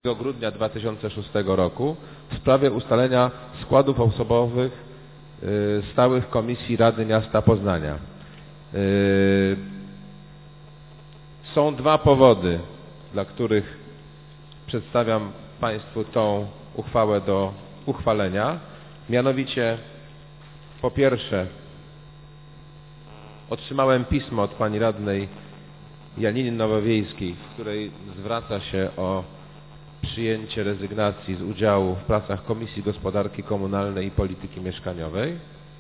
grudnia 2006 roku w sprawie ustalenia składów osobowych stałych Komisji Rady Miasta Poznania. Są dwa powody, dla których przedstawiam Państwu tą uchwałę do uchwalenia. Mianowicie, po pierwsze, otrzymałem pismo od pani radnej Janiny Nowowiejskiej, w której zwraca się o przyjęcie rezygnacji z udziału w pracach Komisji Gospodarki Komunalnej i Polityki Mieszkaniowej.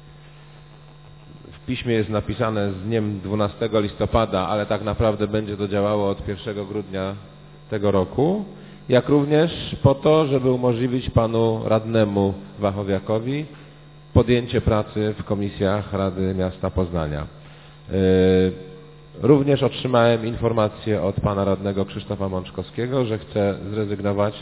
W piśmie jest napisane z dniem 12 listopada, ale tak naprawdę będzie to działało od 1 grudnia tego roku, jak również po to, żeby umożliwić panu radnemu Wachowiakowi podjęcie pracy w komisjach Rady Miasta Poznania. Również otrzymałem informację od pana radnego Krzysztofa Mączkowskiego, że chce zrezygnować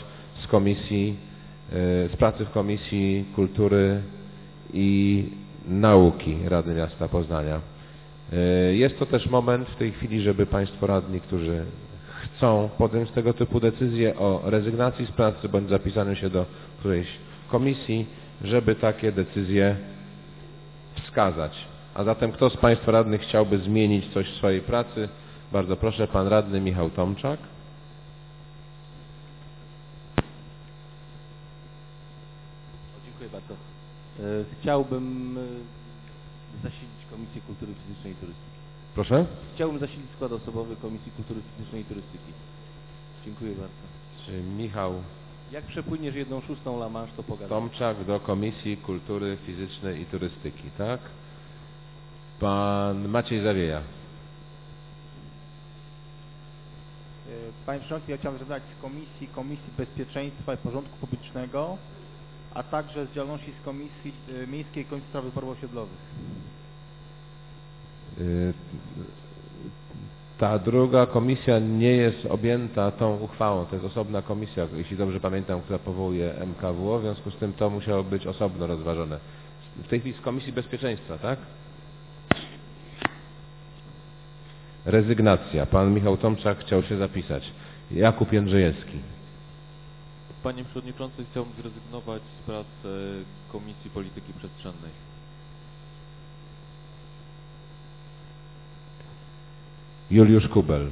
z pracy w Komisji Kultury i Nauki Rady Miasta Poznania. Jest to też moment w tej chwili, żeby państwo radni, którzy chcą podjąć tego typu decyzję o rezygnacji z pracy bądź zapisaniu się do którejś komisji, żeby takie decyzje wskazać. A zatem kto z państwa radnych chciałby zmienić coś w swojej pracy? Bardzo proszę, pan radny Michał Tomczak. Dziękuję bardzo. Chciałbym zasilić Komisję Kultury Fizycznej i Turystyki. Proszę? Chciałbym zasilić skład osobowy Komisji Kultury Fizycznej i Turystyki. Dziękuję bardzo. Czy Michał... Jak przepłyniesz 1/6 La Manche, to pogadamy. Tomczak do Komisji Kultury Fizycznej i Turystyki, tak? Pan Maciej Zawieja. Panie Przewodniczący, ja chciałem zrezygnować z Komisji Bezpieczeństwa i Porządku Publicznego, a także z działalności z Komisji Miejskiej Komisji Spraw Wyborów Osiedlowych. Ta druga komisja nie jest objęta tą uchwałą. To jest osobna komisja, jeśli dobrze pamiętam, która powołuje MKWO, w związku z tym to musiało być osobno rozważone. W tej chwili z Komisji Bezpieczeństwa, tak? Rezygnacja. Pan Michał Tomczak chciał się zapisać. Jakub Jędrzejewski. Panie Przewodniczący, chciałbym zrezygnować z prac Komisji Polityki Przestrzennej. Juliusz Kubel.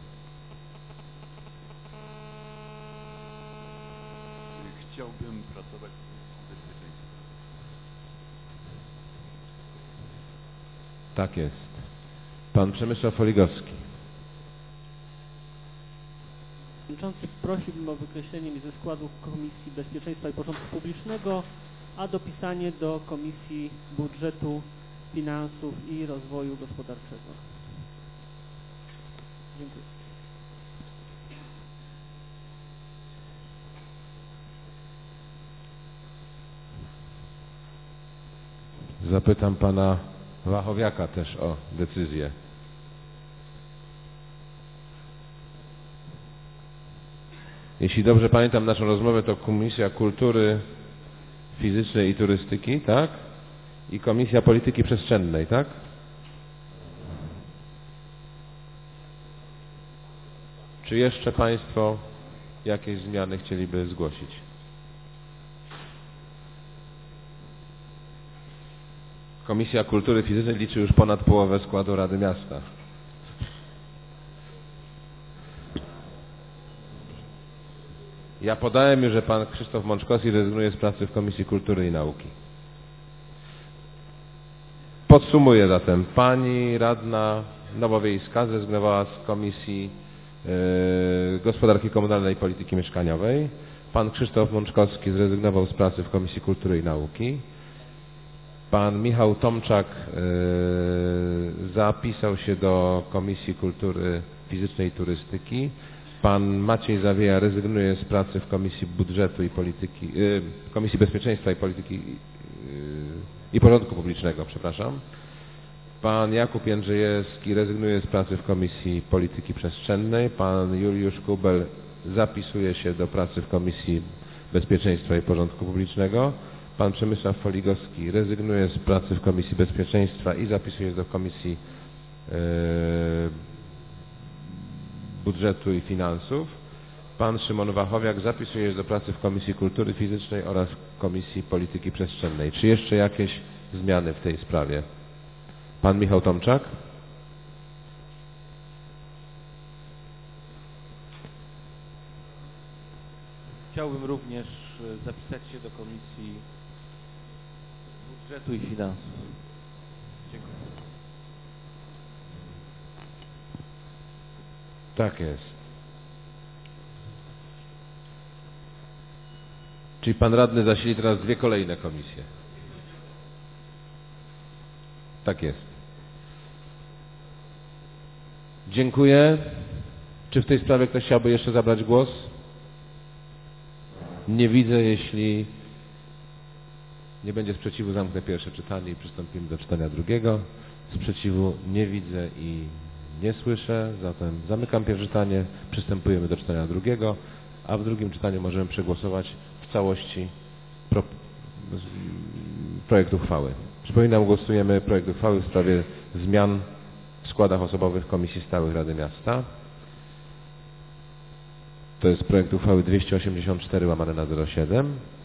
Chciałbym pracować w Komisji Bezpieczeństwa. Tak jest. Pan Przemysław Oligowski. Przewodniczący, prosiłbym o wykreślenie mi ze składu Komisji Bezpieczeństwa i Porządku Publicznego, a dopisanie do Komisji Budżetu, Finansów i Rozwoju Gospodarczego. Dziękuję. Zapytam pana Wachowiaka też o decyzję. Jeśli dobrze pamiętam naszą rozmowę, to Komisja Kultury Fizycznej i Turystyki, tak? I Komisja Polityki Przestrzennej, tak? Czy jeszcze państwo jakieś zmiany chcieliby zgłosić? Komisja Kultury Fizycznej liczy już ponad połowę składu Rady Miasta. Ja podałem już, że pan Krzysztof Mączkowski rezygnuje z pracy w Komisji Kultury i Nauki. Podsumuję zatem. Pani radna Nowowiejska zrezygnowała z Komisji Gospodarki Komunalnej i Polityki Mieszkaniowej. Pan Krzysztof Mączkowski zrezygnował z pracy w Komisji Kultury i Nauki. Pan Michał Tomczak zapisał się do Komisji Kultury Fizycznej i Turystyki. Pan Maciej Zawieja rezygnuje z pracy w Komisji Budżetu i Polityki, Komisji Bezpieczeństwa i Polityki i Porządku Publicznego, przepraszam. Pan Jakub Jędrzejewski rezygnuje z pracy w Komisji Polityki Przestrzennej. Pan Juliusz Kubel zapisuje się do pracy w Komisji Bezpieczeństwa i Porządku Publicznego. Pan Przemysław Oligowski rezygnuje z pracy w Komisji Bezpieczeństwa i zapisuje się do Komisji Budżetu i Finansów. Pan Szymon Wachowiak zapisuje się do pracy w Komisji Kultury Fizycznej oraz Komisji Polityki Przestrzennej. Czy jeszcze jakieś zmiany w tej sprawie? Pan Michał Tomczak? Chciałbym również zapisać się do Komisji Budżetu i Finansów. Dziękuję. Tak jest. Czyli pan radny zasili teraz dwie kolejne komisje. Tak jest. Dziękuję. Czy w tej sprawie ktoś chciałby jeszcze zabrać głos? Nie widzę. Jeśli nie będzie sprzeciwu, zamknę pierwsze czytanie i przystąpimy do czytania drugiego. Sprzeciwu nie widzę i nie słyszę, zatem zamykam pierwsze czytanie, przystępujemy do czytania drugiego, a w drugim czytaniu możemy przegłosować w całości projekt uchwały. Przypominam, głosujemy projekt uchwały w sprawie zmian w składach osobowych Komisji Stałych Rady Miasta. To jest projekt uchwały 284/07.